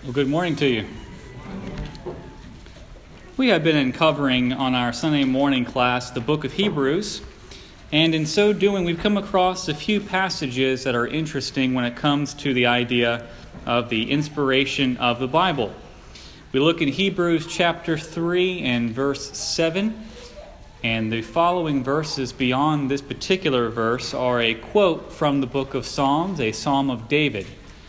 Well, good morning to you. We have been covering on our Sunday morning class the book of Hebrews, and in so doing we've come across a few passages that are interesting when it comes to the idea of the inspiration of the Bible. We look in Hebrews chapter 3 and verse 7, and the following verses beyond this particular verse are a quote from the book of Psalms, a psalm of David.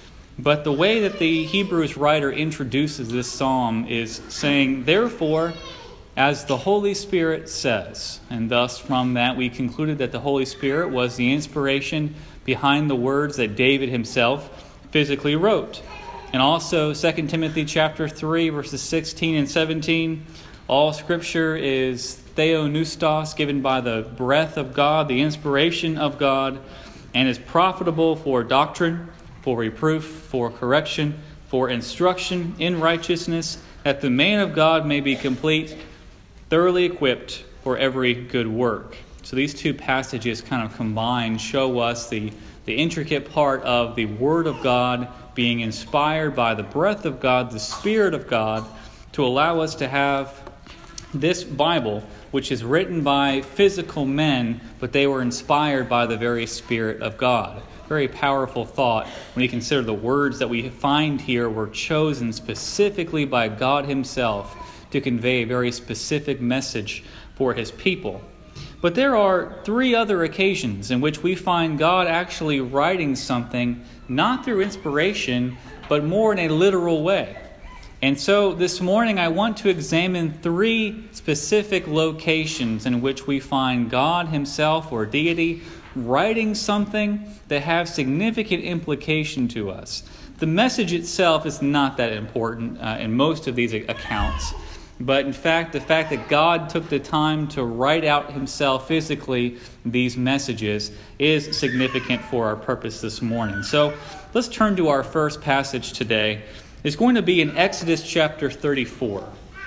But the way that the Hebrews writer introduces this psalm is saying, "Therefore, as the Holy Spirit says," and thus from that we concluded that the Holy Spirit was the inspiration behind the words that David himself physically wrote. And also 2 Timothy chapter 3 verses 16 and 17, all Scripture is theopneustos, given by the breath of God, the inspiration of God, and is profitable for doctrine, for reproof, for correction, for instruction in righteousness, that the man of God may be complete, thoroughly equipped for every good work. So these two passages kind of combined show us the intricate part of the Word of God being inspired by the breath of God, the Spirit of God, to allow us to have this Bible, which is written by physical men, but they were inspired by the very Spirit of God. Very powerful thought when you consider the words that we find here were chosen specifically by God Himself to convey a very specific message for His people. But there are three other occasions in which we find God actually writing something not through inspiration, but more in a literal way. And so this morning I want to examine three specific locations in which we find God Himself or deity writing something that has significant implication to us. The message itself is not that important in most of these accounts, but in fact, the fact that God took the time to write out Himself physically these messages is significant for our purpose this morning. So let's turn to our first passage today. It's going to be in Exodus chapter 34.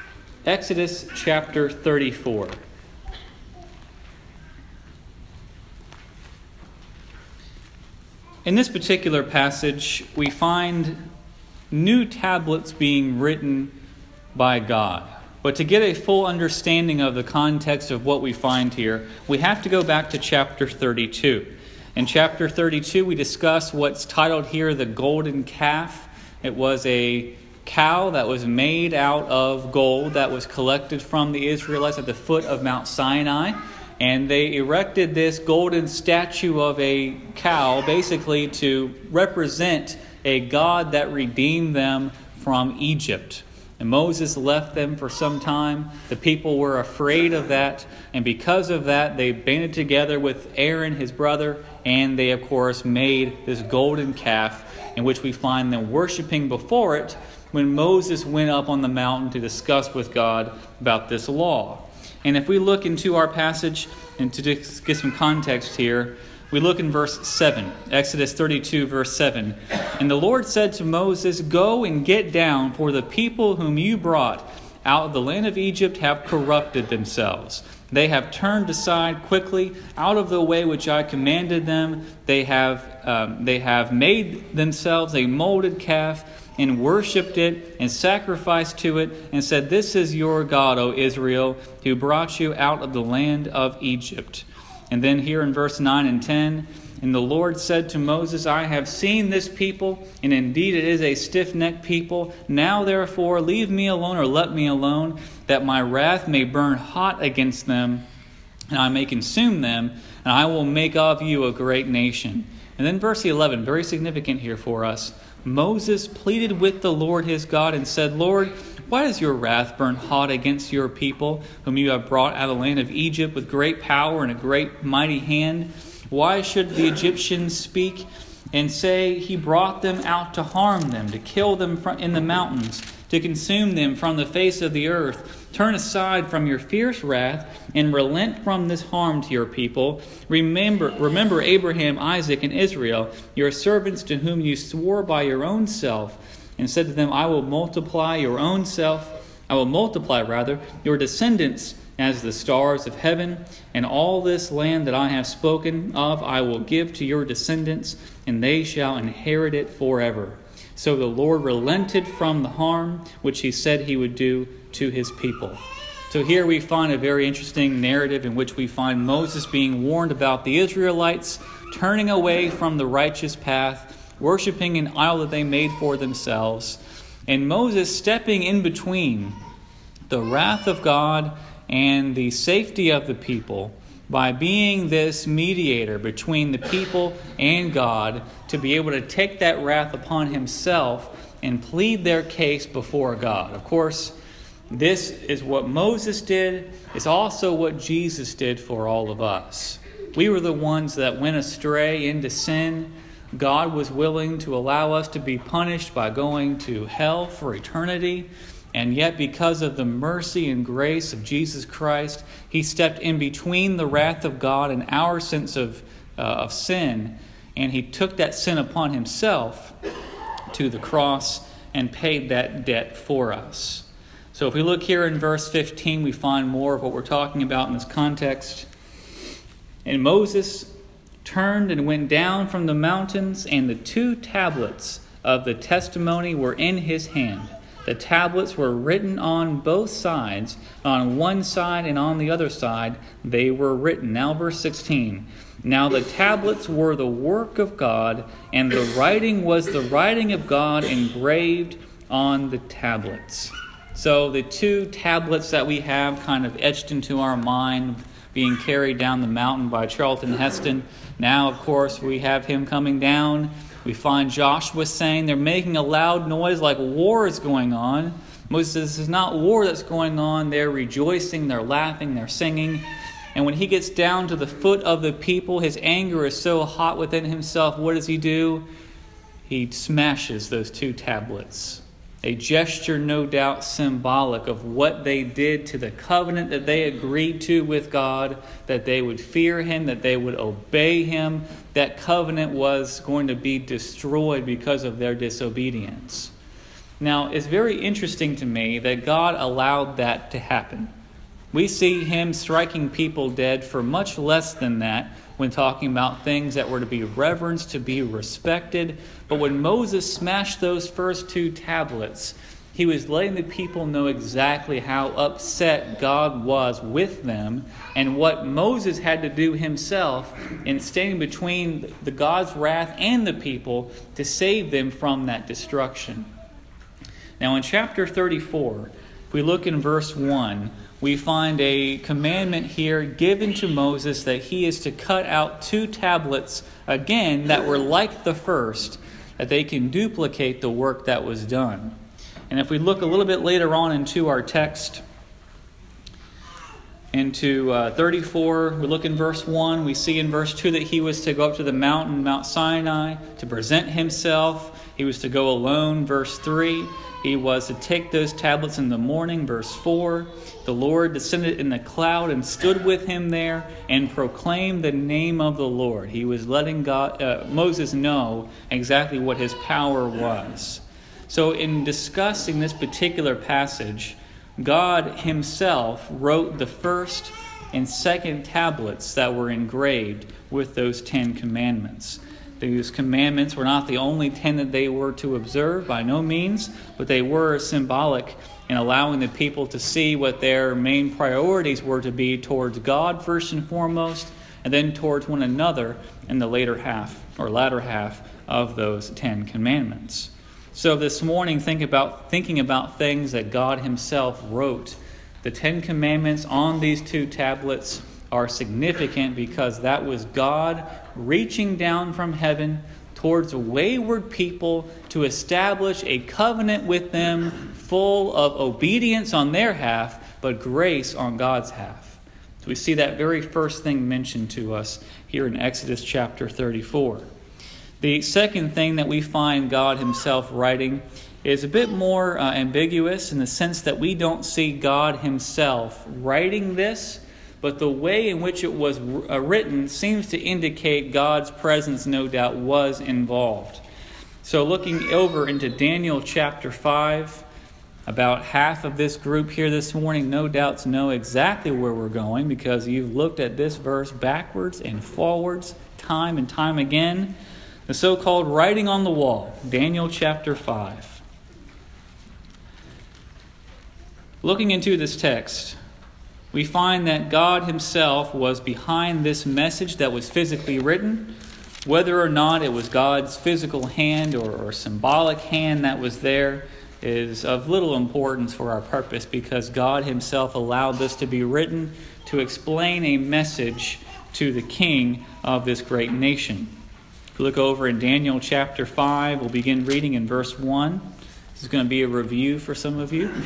Exodus chapter 34. In this particular passage, we find new tablets being written by God. But to get a full understanding of the context of what we find here, we have to go back to chapter 32. In chapter 32, we discuss what's titled here the golden calf. It was a cow that was made out of gold that was collected from the Israelites at the foot of Mount Sinai. And they erected this golden statue of a cow basically to represent a God that redeemed them from Egypt. And Moses left them for some time. The people were afraid of that. And because of that, they banded together with Aaron, his brother, and they, of course, made this golden calf in which we find them worshiping before it when Moses went up on the mountain to discuss with God about this law. And if we look into our passage, and to just get some context here, we look in verse 7, Exodus 32, verse 7. "And the Lord said to Moses, Go and get down, for the people whom you brought out of the land of Egypt have corrupted themselves. They have turned aside quickly out of the way which I commanded them. They have made themselves a molded calf, and worshipped it, and sacrificed to it, and said, This is your God, O Israel, who brought you out of the land of Egypt." And then here in verse 9 and 10, "And the Lord said to Moses, I have seen this people, and indeed it is a stiff-necked people. Now therefore leave me alone, or let me alone, that my wrath may burn hot against them, and I may consume them, and I will make of you a great nation." And then verse 11, very significant here for us. "Moses pleaded with the Lord his God and said, Lord, why does your wrath burn hot against your people, whom you have brought out of the land of Egypt with great power and a great mighty hand? Why should the Egyptians speak and say, He brought them out to harm them, to kill them in the mountains, to consume them from the face of the earth? Turn aside from your fierce wrath and relent from this harm to your people. Remember Abraham, Isaac, and Israel, your servants to whom you swore by your own self, and said to them, I will multiply your descendants as the stars of heaven, and all this land that I have spoken of I will give to your descendants, and they shall inherit it forever. So the Lord relented from the harm which he said he would do to his people. So here we find a very interesting narrative in which we find Moses being warned about the Israelites turning away from the righteous path, worshiping an idol that they made for themselves, and Moses stepping in between the wrath of God and the safety of the people by being this mediator between the people and God, to be able to take that wrath upon himself and plead their case before God. Of course, this is what Moses did. It's also what Jesus did for all of us. We were the ones that went astray into sin. God was willing to allow us to be punished by going to hell for eternity. And yet, because of the mercy and grace of Jesus Christ, he stepped in between the wrath of God and our sense of sin, and he took that sin upon himself to the cross and paid that debt for us. So if we look here in verse 15, we find more of what we're talking about in this context. And Moses turned and went down from the mountains, and the 2 tablets of the testimony were in his hand. The tablets were written on both sides. On one side and on the other side they were written. Now verse 16. Now the tablets were the work of God, and the writing was the writing of God engraved on the tablets. So the 2 tablets that we have kind of etched into our mind, being carried down the mountain by Charlton Heston. Now, of course, we have him coming down. We find Joshua saying they're making a loud noise like war is going on. Moses says, this is not war that's going on. They're rejoicing, they're laughing, they're singing. And when he gets down to the foot of the people, his anger is so hot within himself. What does he do? He smashes those 2 tablets. A gesture, no doubt, symbolic of what they did to the covenant that they agreed to with God, that they would fear him, that they would obey him. That covenant was going to be destroyed because of their disobedience. Now, it's very interesting to me that God allowed that to happen. We see him striking people dead for much less than that when talking about things that were to be reverenced, to be respected. But when Moses smashed those first 2 tablets, he was letting the people know exactly how upset God was with them and what Moses had to do himself in standing between the God's wrath and the people to save them from that destruction. Now in chapter 34, if we look in verse 1, we find a commandment here given to Moses that he is to cut out 2 tablets again that were like the first, that they can duplicate the work that was done. And if we look a little bit later on into our text, into 34, we look in verse 1, we see in verse 2 that he was to go up to the mountain, Mount Sinai, to present himself. He was to go alone, verse 3. He was to take those tablets in the morning, verse 4. The Lord descended in the cloud and stood with him there and proclaimed the name of the Lord. He was letting Moses know exactly what his power was. So in discussing this particular passage, God himself wrote the first and second tablets that were engraved with those 10 commandments. These commandments were not the only 10 that they were to observe, by no means, but they were symbolic in allowing the people to see what their main priorities were to be towards God first and foremost, and then towards one another in the latter half of those 10 commandments. So this morning, thinking about things that God himself wrote. The 10 commandments on these 2 tablets are significant because that was God reaching down from heaven towards wayward people to establish a covenant with them full of obedience on their half, but grace on God's half. So we see that very first thing mentioned to us here in Exodus chapter 34. The second thing that we find God himself writing is a bit more ambiguous in the sense that we don't see God himself writing this, but the way in which it was written seems to indicate God's presence, no doubt, was involved. So looking over into Daniel chapter 5, about half of this group here this morning no doubt know exactly where we're going because you've looked at this verse backwards and forwards time and time again. The so-called writing on the wall, Daniel chapter 5. Looking into this text, we find that God himself was behind this message that was physically written. Whether or not it was God's physical hand or symbolic hand that was there is of little importance for our purpose, because God himself allowed this to be written to explain a message to the king of this great nation. If you look over in Daniel chapter 5, we'll begin reading in verse 1. This is going to be a review for some of you.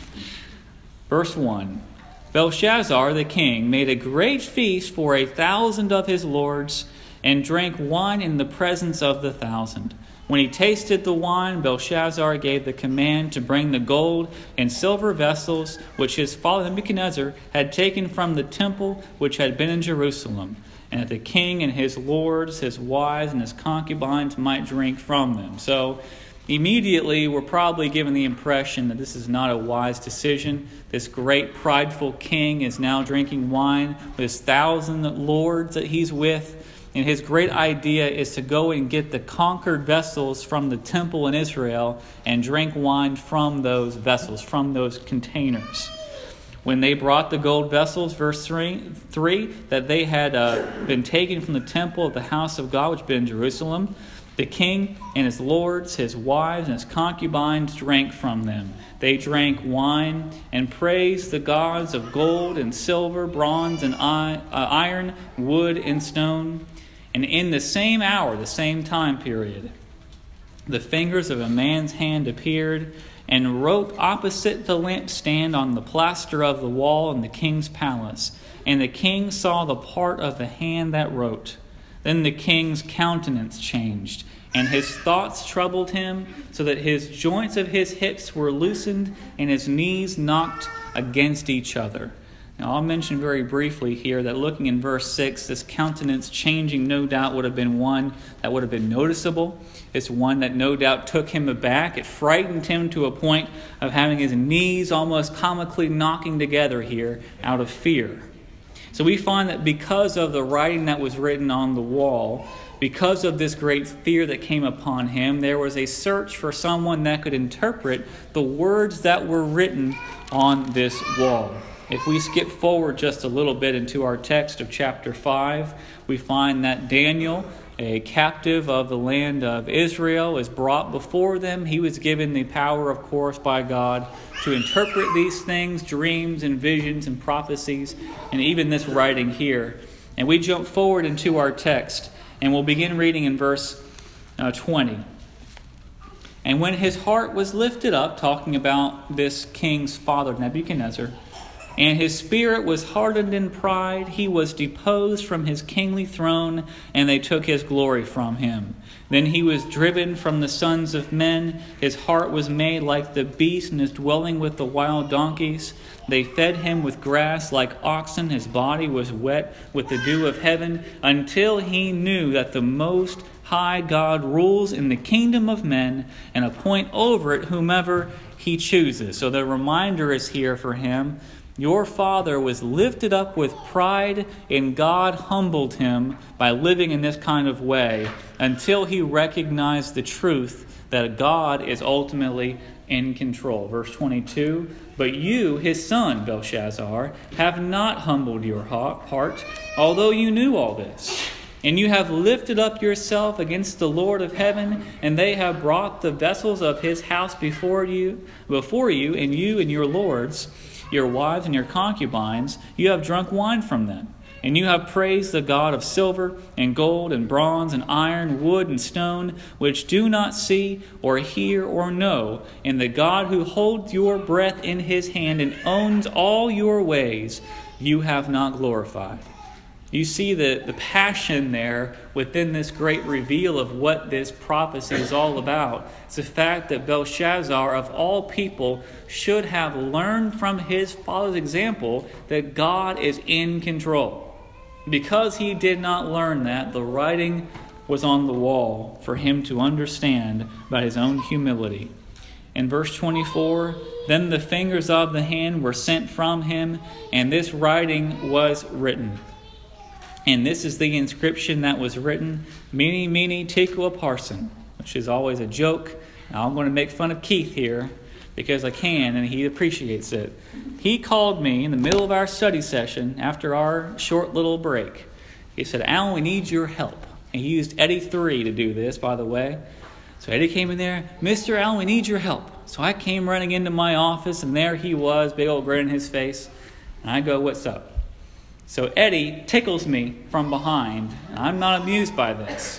Verse 1. Belshazzar the king made a great feast for 1,000 of his lords, and drank wine in the presence of the 1,000. When he tasted the wine, Belshazzar gave the command to bring the gold and silver vessels which his father Nebuchadnezzar had taken from the temple which had been in Jerusalem, and that the king and his lords, his wives, and his concubines might drink from them. So immediately we're probably given the impression that this is not a wise decision. This great prideful king is now drinking wine with his 1,000 lords that he's with. And his great idea is to go and get the conquered vessels from the temple in Israel and drink wine from those vessels, from those containers. When they brought the gold vessels, verse 3 that they had been taken from the temple of the house of God, which had been in Jerusalem, the king and his lords, his wives, and his concubines drank from them. They drank wine and praised the gods of gold and silver, bronze and iron, wood and stone. And in the same hour, the same time period, the fingers of a man's hand appeared and wrote opposite the lampstand on the plaster of the wall in the king's palace. And the king saw the part of the hand that wrote. Then the king's countenance changed, and his thoughts troubled him, so that his joints of his hips were loosened and his knees knocked against each other. Now, I'll mention very briefly here that looking in verse 6, this countenance changing no doubt would have been one that would have been noticeable. It's one that no doubt took him aback. It frightened him to a point of having his knees almost comically knocking together here out of fear. So we find that because of the writing that was written on the wall, because of this great fear that came upon him, there was a search for someone that could interpret the words that were written on this wall. If we skip forward just a little bit into our text of chapter 5, we find that Daniel, a captive of the land of Israel, is brought before them. He was given the power, of course, by God to interpret these things, dreams and visions and prophecies, and even this writing here. And we jump forward into our text, and we'll begin reading in verse 20. And when his heart was lifted up, talking about this king's father, Nebuchadnezzar, and his spirit was hardened in pride, he was deposed from his kingly throne, and they took his glory from him. Then he was driven from the sons of men. His heart was made like the beast, and his dwelling with the wild donkeys. They fed him with grass like oxen. His body was wet with the dew of heaven, until he knew that the Most High God rules in the kingdom of men, and appoint over it whomever he chooses. So the reminder is here for him. Your father was lifted up with pride, and God humbled him by living in this kind of way until he recognized the truth that God is ultimately in control. Verse 22, but you, his son, Belshazzar, have not humbled your heart, although you knew all this. And you have lifted up yourself against the Lord of heaven, and they have brought the vessels of his house before you, and you and your lords, your wives and your concubines, you have drunk wine from them. And you have praised the God of silver and gold and bronze and iron, wood and stone, which do not see or hear or know, and the God who holds your breath in his hand and owns all your ways, you have not glorified. You see the passion there within this great reveal of what this prophecy is all about. It's the fact that Belshazzar, of all people, should have learned from his father's example that God is in control. Because he did not learn that, the writing was on the wall for him to understand by his own humility. In verse 24, then the fingers of the hand were sent from him, and this writing was written. And this is the inscription that was written, Mene, Mene, Tekel Upharsin, which is always a joke. Now, I'm going to make fun of Keith here because I can, and he appreciates it. He called me in the middle of our study session after our short little break. He said, Alan, we need your help. And he used Eddie 3 to do this, by the way. So Eddie came in there, Mr. Allen, we need your help. So I came running into my office, and there he was, big old grin in his face. And I go, what's up? So Eddie tickles me from behind. And I'm not amused by this.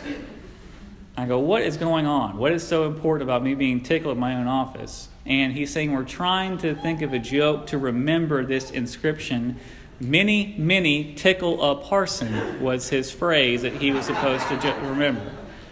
I go, what is going on? What is so important about me being tickled in my own office? And he's saying we're trying to think of a joke to remember this inscription. Mene, Mene, Tekel Upharsin was his phrase that he was supposed to remember.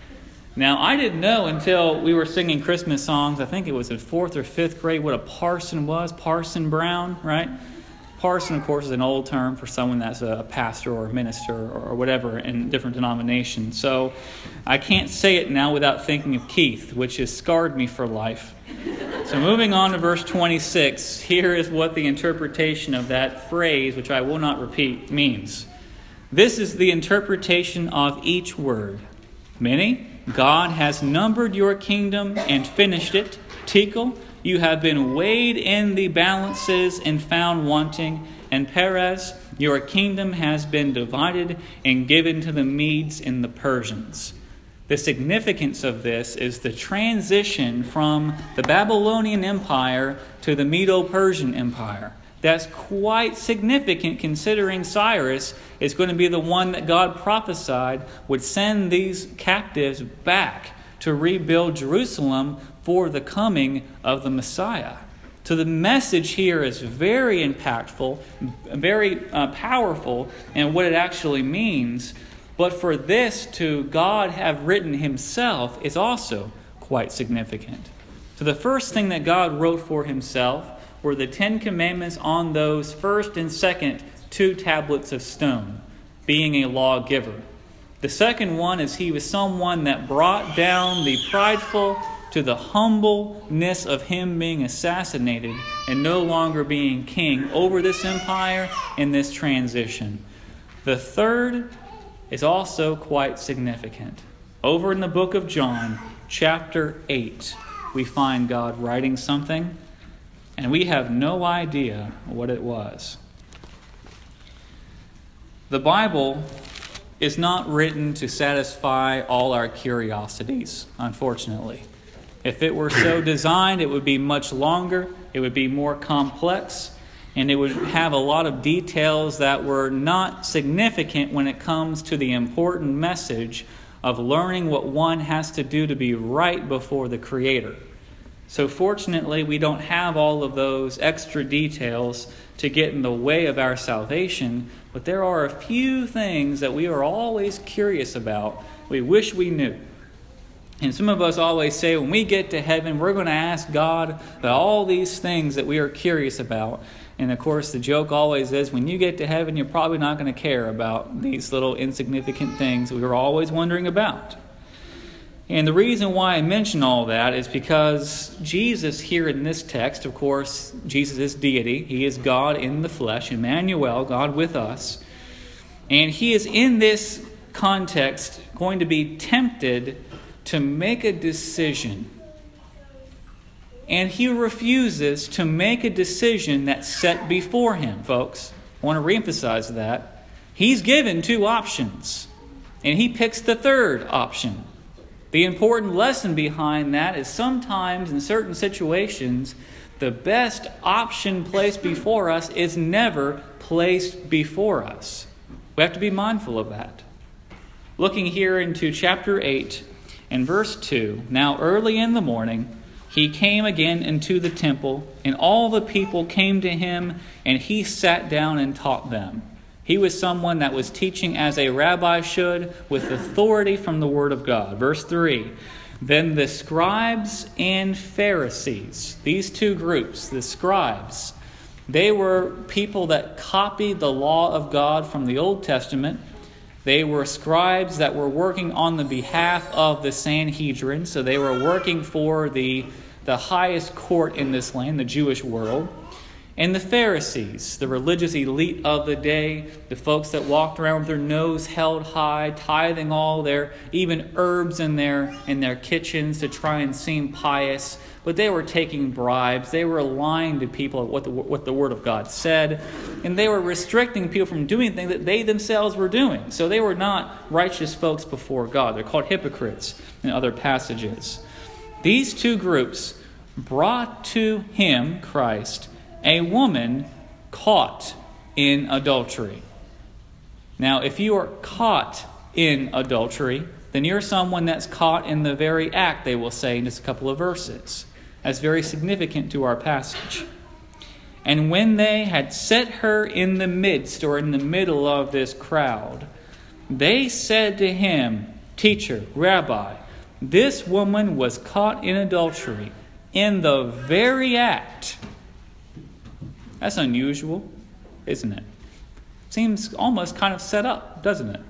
Now, I didn't know until we were singing Christmas songs, I think it was in 4th or 5th grade, what a parson was. Parson Brown, right? Parson, of course, is an old term for someone that's a pastor or a minister or whatever in different denominations. So I can't say it now without thinking of Keith, which has scarred me for life. So moving on to verse 26, here is what the interpretation of that phrase, which I will not repeat, means. This is the interpretation of each word. Mene, God has numbered your kingdom and finished it. Tekel, you have been weighed in the balances and found wanting. And Peres, your kingdom has been divided and given to the Medes and the Persians. The significance of this is the transition from the Babylonian Empire to the Medo-Persian Empire. That's quite significant considering Cyrus is going to be the one that God prophesied would send these captives back to rebuild Jerusalem for the coming of the Messiah. So the message here is very impactful, very powerful in what it actually means. But for this to God have written himself is also quite significant. So the first thing that God wrote for himself were the 10 Commandments on those first and second 2 tablets of stone, being a lawgiver. The second one is he was someone that brought down the prideful to the humbleness of him being assassinated and no longer being king over this empire in this transition. The third is also quite significant. Over in the book of John, chapter 8, we find God writing something, and we have no idea what it was. The Bible is not written to satisfy all our curiosities, unfortunately. If it were so designed, it would be much longer, it would be more complex, and it would have a lot of details that were not significant when it comes to the important message of learning what one has to do to be right before the Creator. So fortunately, we don't have all of those extra details to get in the way of our salvation, but there are a few things that we are always curious about, we wish we knew. And some of us always say when we get to heaven, we're going to ask God about all these things that we are curious about. And of course, the joke always is when you get to heaven, you're probably not going to care about these little insignificant things we were always wondering about. And the reason why I mention all that is because Jesus here in this text, of course, Jesus is deity. He is God in the flesh, Emmanuel, God with us. And he is in this context going to be tempted to make a decision. And he refuses to make a decision that's set before him, folks. I want to reemphasize that. He's given 2 options, and he picks the third option. The important lesson behind that is sometimes in certain situations, the best option placed before us is never placed before us. We have to be mindful of that. Looking here into chapter 8 and verse 2, now early in the morning, he came again into the temple, and all the people came to him, and he sat down and taught them. He was someone that was teaching as a rabbi should, with authority from the Word of God. Verse 3, then the scribes and Pharisees, these 2 groups, the scribes, they were people that copied the law of God from the Old Testament. They were scribes that were working on the behalf of the Sanhedrin, so they were working for the highest court in this land, the Jewish world. And the Pharisees, the religious elite of the day, the folks that walked around with their nose held high, tithing all their even herbs in their kitchens to try and seem pious, but they were taking bribes. They were lying to people what the Word of God said, and they were restricting people from doing things that they themselves were doing. So they were not righteous folks before God. They're called hypocrites in other passages. These two groups brought to him, Christ, a woman caught in adultery. Now, if you are caught in adultery, then you're someone that's caught in the very act, they will say in just a couple of verses. That's very significant to our passage. And when they had set her in the midst, or in the middle of this crowd, they said to him, Teacher, Rabbi, this woman was caught in adultery in the very act. That's unusual, isn't it? Seems almost kind of set up, doesn't it?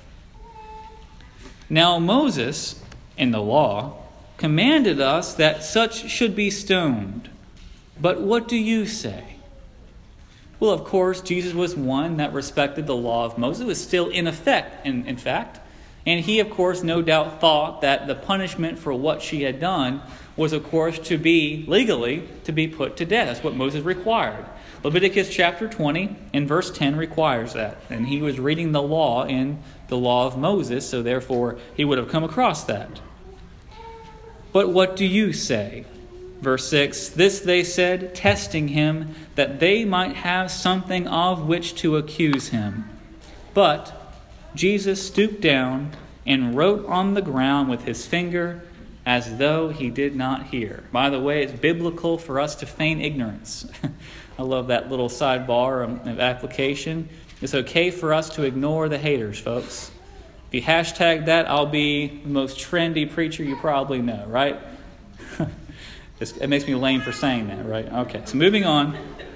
Now Moses, in the law, commanded us that such should be stoned. But what do you say? Well, of course, Jesus was one that respected the law of Moses. It was still in effect, in fact. And he, of course, no doubt thought that the punishment for what she had done was, of course, to be legally to be put to death. That's what Moses required. Leviticus chapter 20 and verse 10 requires that. And he was reading the law in the law of Moses, so therefore he would have come across that. But what do you say? Verse 6, this they said, testing him, that they might have something of which to accuse him. But Jesus stooped down and wrote on the ground with his finger, as though he did not hear. By the way, it's biblical for us to feign ignorance. I love that little sidebar of application. It's okay for us to ignore the haters, folks. If you hashtag that, I'll be the most trendy preacher you probably know, right? It makes me lame for saying that, right? Okay, so moving on.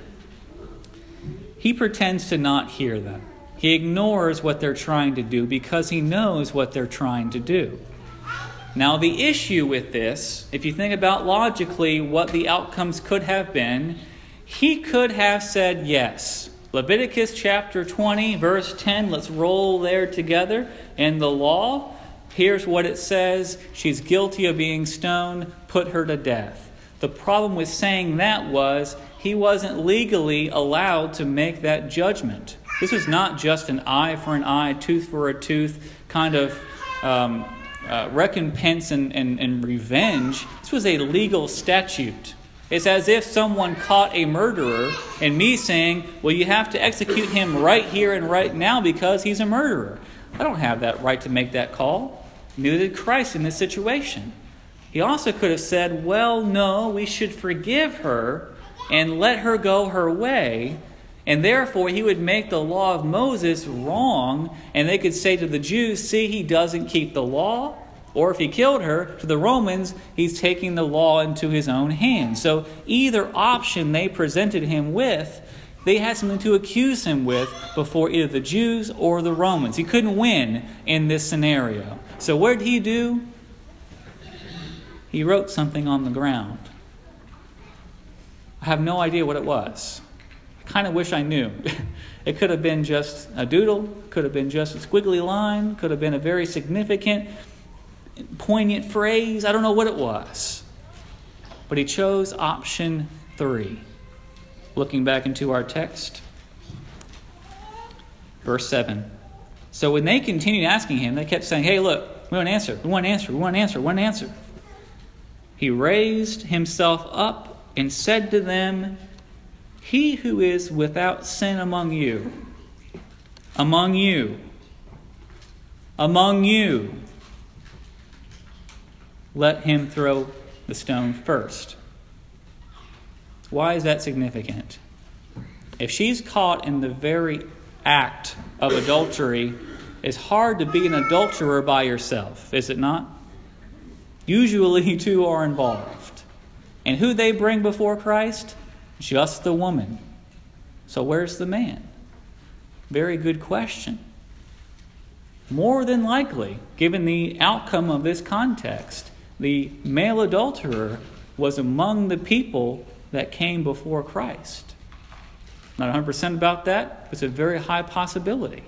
He pretends to not hear them. He ignores what they're trying to do because he knows what they're trying to do. Now, the issue with this, if you think about logically what the outcomes could have been, he could have said yes. Leviticus chapter 20, verse 10, let's roll there together. In the law, here's what it says. She's guilty of being stoned, put her to death. The problem with saying that was he wasn't legally allowed to make that judgment. This was not just an eye for an eye, tooth for a tooth kind of recompense and revenge. This was a legal statute. It's as if someone caught a murderer and me saying, well, you have to execute him right here and right now because he's a murderer. I don't have that right to make that call. Neither did Christ in this situation. He also could have said, well, no, we should forgive her and let her go her way. And therefore, he would make the law of Moses wrong. And they could say to the Jews, see, he doesn't keep the law. Or if he killed her, to the Romans, he's taking the law into his own hands. So either option they presented him with, they had something to accuse him with before either the Jews or the Romans. He couldn't win in this scenario. So what did he do? He wrote something on the ground. I have no idea what it was. I kind of wish I knew. It could have been just a doodle, could have been just a squiggly line, could have been a very significant, poignant phrase. I don't know what it was. But he chose option 3. Looking back into our text. Verse 7. So when they continued asking him, they kept saying, hey, look, we want an answer. We want an answer. We want an answer. We want an answer. He raised himself up and said to them, he who is without sin among you, let him throw the stone first. Why is that significant? If she's caught in the very act of adultery, it's hard to be an adulterer by yourself, is it not? Usually two are involved. And who they bring before Christ? Just the woman. So where's the man? Very good question. More than likely, given the outcome of this context, the male adulterer was among the people that came before Christ. Not 100% about that, but it's a very high possibility.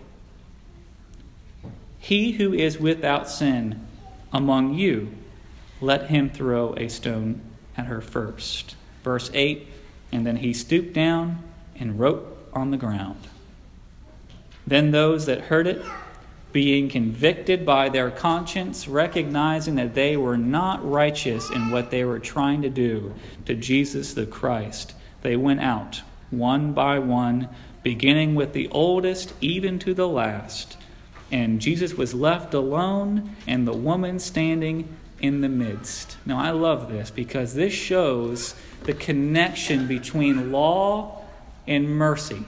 He who is without sin among you, let him throw a stone at her first. Verse 8, and then he stooped down and wrote on the ground. Then those that heard it, being convicted by their conscience, recognizing that they were not righteous in what they were trying to do to Jesus the Christ, they went out one by one, beginning with the oldest even to the last. And Jesus was left alone, and the woman standing in the midst. Now, I love this because this shows the connection between law and mercy.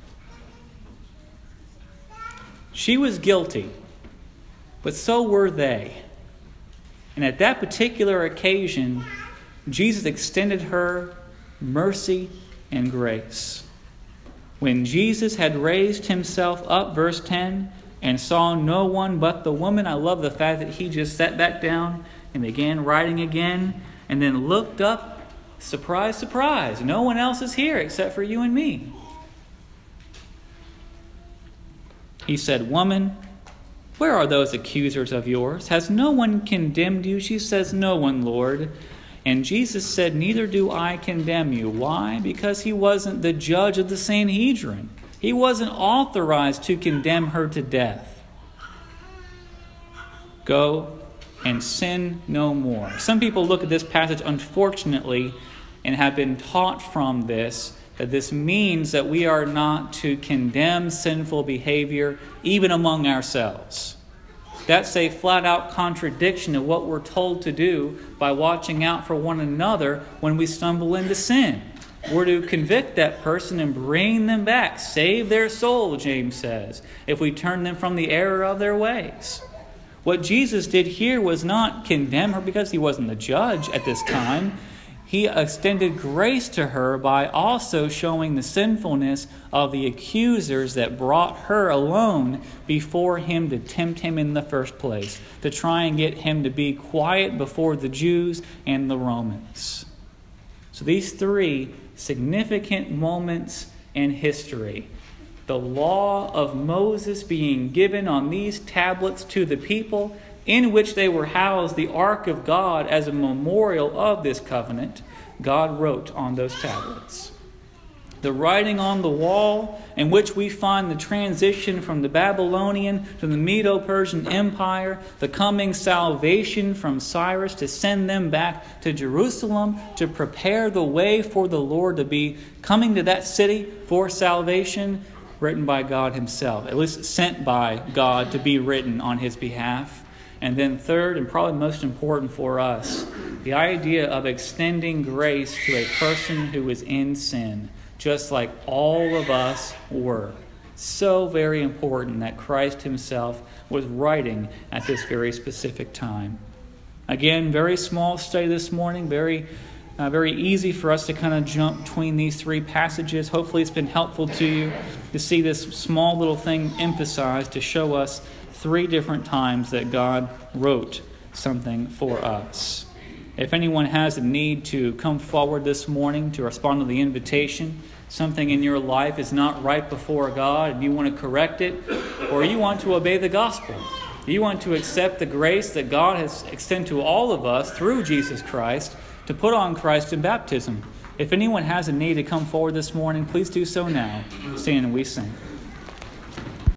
She was guilty, but so were they. And at that particular occasion, Jesus extended her mercy and grace. When Jesus had raised himself up, verse 10, and saw no one but the woman, I love the fact that he just sat back down and began writing again, and then looked up, surprise, surprise, no one else is here except for you and me. He said, "Woman, where are those accusers of yours? Has no one condemned you?" She says, "No one, Lord." And Jesus said, "Neither do I condemn you." Why? Because he wasn't the judge of the Sanhedrin. He wasn't authorized to condemn her to death. Go and sin no more. Some people look at this passage, unfortunately, and have been taught from this that this means that we are not to condemn sinful behavior even among ourselves. That's a flat-out contradiction of what we're told to do by watching out for one another when we stumble into sin. We're to convict that person and bring them back, save their soul, James says, if we turn them from the error of their ways. What Jesus did here was not condemn her because he wasn't the judge at this time. He extended grace to her by also showing the sinfulness of the accusers that brought her alone before him to tempt him in the first place, to try and get him to be quiet before the Jews and the Romans. So these three significant moments in history. The law of Moses being given on these tablets to the people, in which they were housed the ark of God as a memorial of this covenant, God wrote on those tablets. The writing on the wall, in which we find the transition from the Babylonian to the Medo-Persian Empire, the coming salvation from Cyrus to send them back to Jerusalem to prepare the way for the Lord to be coming to that city for salvation, written by God himself, at least sent by God to be written on his behalf. And then third, and probably most important for us, the idea of extending grace to a person who is in sin, just like all of us were. So very important that Christ himself was writing at this very specific time. Again, very small study this morning, very easy for us to kind of jump between these three passages. Hopefully it's been helpful to you to see this small little thing emphasized to show us three different times that God wrote something for us. If anyone has a need to come forward this morning to respond to the invitation, something in your life is not right before God and you want to correct it, or you want to obey the gospel, you want to accept the grace that God has extended to all of us through Jesus Christ, to put on Christ in baptism. If anyone has a need to come forward this morning, please do so now. Stand and we sing.